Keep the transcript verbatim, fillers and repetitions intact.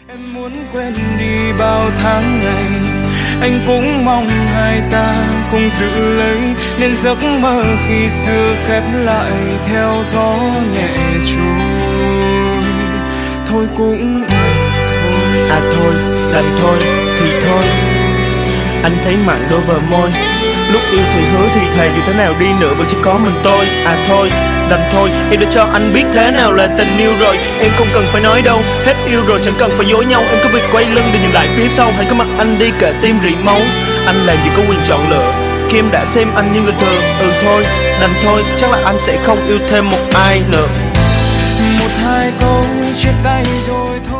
Em muốn quên đi bao tháng ngày, anh cũng mong hai ta không giữ lấy, nên giấc mơ khi xưa khép lại theo gió nhẹ trôi. Thôi cũng thôi. À thôi, đành thôi, thì thôi. Anh thấy mặn đôi bờ môi, lúc yêu thì hứa thì thề, dù thế nào đi nữa vẫn chỉ có mình tôi. À thôi, đành thôi, em đã cho anh biết thế nào là tình yêu rồi. Em không cần phải nói đâu, hết yêu rồi chẳng cần phải dối nhau. Em có việc quay lưng để nhìn lại phía sau, hãy có mặt anh đi kệ tim rỉ máu. Anh làm gì có quyền chọn lựa khi em đã xem anh như người thường. Ừ thôi, đành thôi, chắc là anh sẽ không yêu thêm một ai nữa. Một hai câu chia tay rồi thôi.